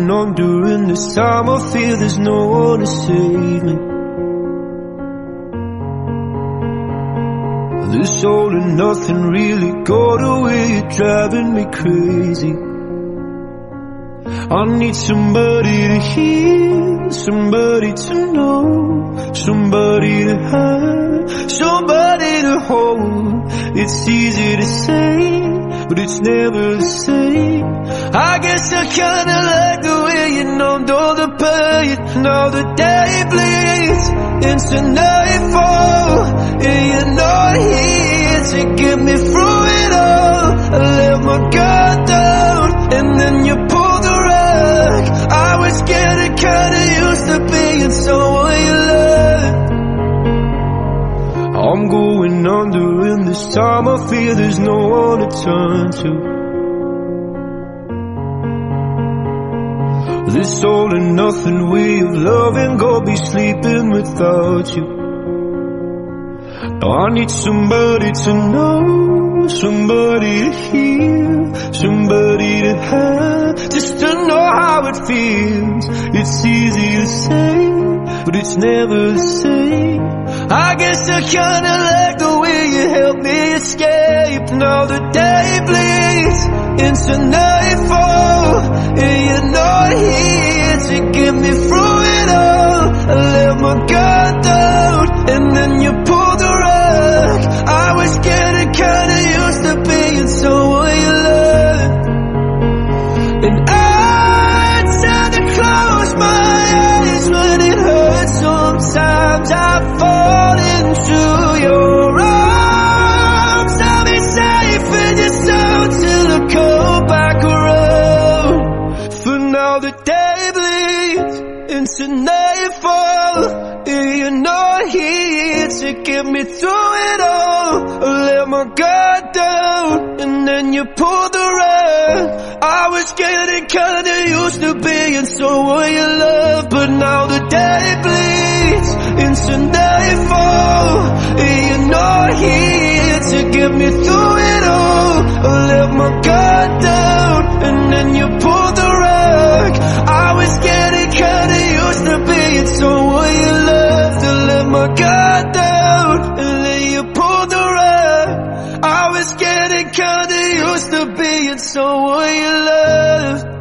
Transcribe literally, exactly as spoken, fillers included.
going on during this time? I feel there's no one to save me. This all and nothing really got away, you're driving me crazy. I need somebody to hear, somebody to know, somebody to have, somebody to hold. It's easy to say, but it's never the same. I guess I kinda like the way you numbed all the pain. Now the day bleeds into nightfall, and you're not here to get me through it all. I let my guard down, and then you pulled the rug. I was getting kinda used to being someone you loved. I'm going under, and this time I feel there's no one to turn to. This all and nothing way of loving, gonna be sleeping without you. Now I need somebody to know, somebody to hear, somebody to have, just to know how it feels. It's easy to say, but it's never the same. I guess I kinda like the way you help me escape. Now the day bleeds into nightfall, and you're not here to get me through it all. I let my guard down, and then you pulled the rug. I was getting kinda used to being someone you loved. And I tend to close my eyes when it hurts. Sometimes I fall into your arms. I'll be safe in your soul till I come back around. For now the day bleeds into nightfall, and you're not here to get me through it all. I let my guard down, and then you pulled the rug. I was getting kinda used to being someone you love, but now the day bleeds into nightfall, and you're not here to get me through it all. I let my guard down, and then you pulled the rug. I was getting kinda used to being someone you loved. I let my guard down, and then you pulled the rug. I was getting kinda used to being someone you loved.